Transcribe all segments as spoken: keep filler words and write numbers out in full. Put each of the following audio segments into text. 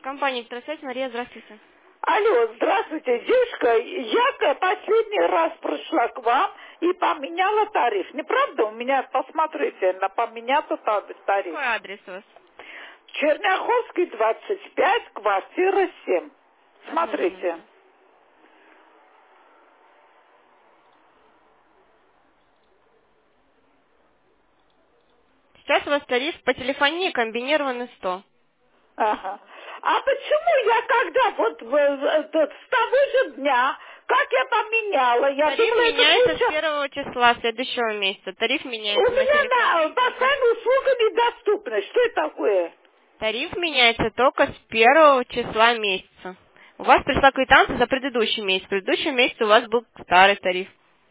Компания «Электросвязь», Мария, здравствуйте. Алло, здравствуйте, девушка. Я к- последний раз пришла к вам и поменяла тариф. Не правда? У меня, посмотрите, на поменяться та- тариф. Какой адрес у вас? Черняховский, двадцать пять, квартира семь. Одну Смотрите. минуту. Сейчас у вас тариф по телефонии комбинированный сто. Ага. А почему я когда вот в- в- этот, с того же дня, как я поменяла, я Тариф думала, это меняется с будет... первого числа следующего месяца. Тариф У меняется на меня на телефонии. постоянная услуга недоступна. Что это такое? Тариф меняется только с первого числа месяца. У вас пришла квитанция за предыдущий месяц. В предыдущем месяце у вас был старый тариф.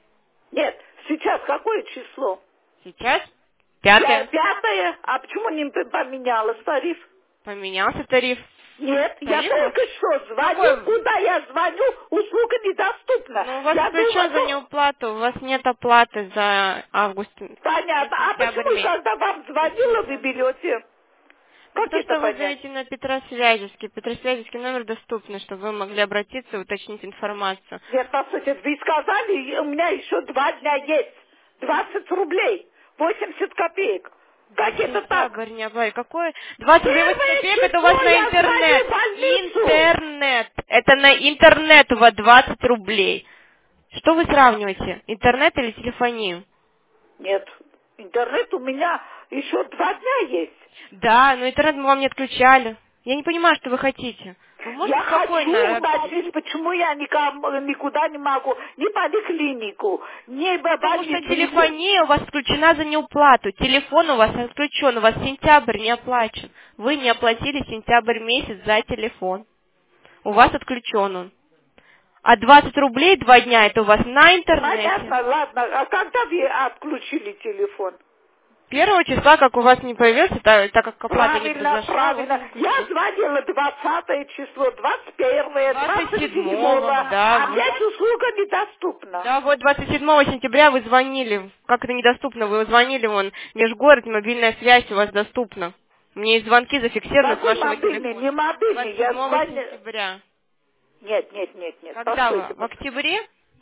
Нет, сейчас какое число? Сейчас Пя- пятое. Пятое. А почему не п- поменялась тариф? Поменялся тариф. Нет, я Тариф у вас только что звоню, какой? куда я звоню, услуга недоступна. Ну, у вас Я отключен думаю, за ну, неуплату, у вас нет оплаты за август, за понятно. А сентябрь почему, месяц. когда вам За звонила, вы сентябрь. берете? Ну, Как то, это что вы понять? зовете на Петросвязевский. Петросвязевский номер доступный, чтобы вы могли обратиться и уточнить информацию. Нет, послушайте, вы сказали, у меня еще два дня есть. двадцать рублей, восемьдесят копеек. За Как это так? сентябрь не оплатили. Какой? двадцать рублей восемьдесят Первое копеек, это у вас число на я звоню интернет. в больницу. Интернет. Это на интернет у вас двадцать рублей. Что вы сравниваете? Интернет или телефонию? Нет, интернет у меня еще два дня есть. Да, но интернет мы вам не отключали. Я не понимаю, что вы хотите. Вы Я можете хочу спокойно... узнать, почему я никому, никуда не могу, ни поликлинику, ни б- Потому что больницу. ни- телефония у вас отключена за неуплату. Телефон у вас отключен, у вас сентябрь не оплачен. Вы не оплатили сентябрь месяц за телефон. У вас отключен он. А двадцать рублей два дня это у вас на интернете. Понятно, ладно. А когда вы отключили телефон? Первого числа, как у вас не появился, так, так как оплата не Правильно, произошла, вот правильно. он Я отключился. звонила двадцатое число, двадцать первое, двадцать двадцать седьмого, седьмого, да, а вот. опять услуга недоступна. Да, вот двадцать седьмого сентября вы звонили. Как это недоступно? Вы звонили, вон, межгород, мобильная связь у вас доступна. У меня есть звонки зафиксированы с Какой вашего мобильный? телефона. Не мобильный, двадцать я седьмого звоню... сентября. Нет, нет, нет, нет, Когда вы? постойте, В постойте. октябре?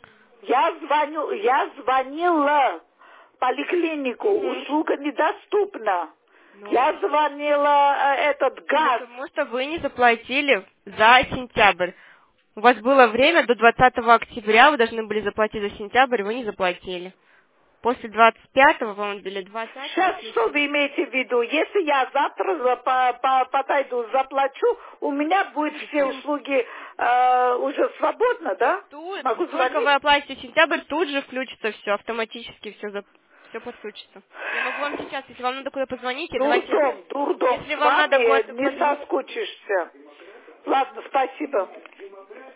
Я звоню, я звонила в поликлинику, Мгм. услуга недоступна. Ну, Я звонила э, этот газ. потому что вы не заплатили за сентябрь. У вас было время до двадцатого октября, вы должны были заплатить за сентябрь, вы не заплатили. После двадцать пятого, по-моему, или двадцатого. Сейчас что вы имеете в виду? Если я завтра за- по- по- подойду, заплачу, у меня будут все услуги э, уже свободно, да? Тут, Могу только звонить? вы оплатите сентябрь, тут же включится все, автоматически все, за... все подключится. Я могу вам сейчас, если вам надо куда позвонить, давайте, Дурдом, дурдом. если С вам надо вами куда-то не позвонить. соскучишься. Ладно, спасибо.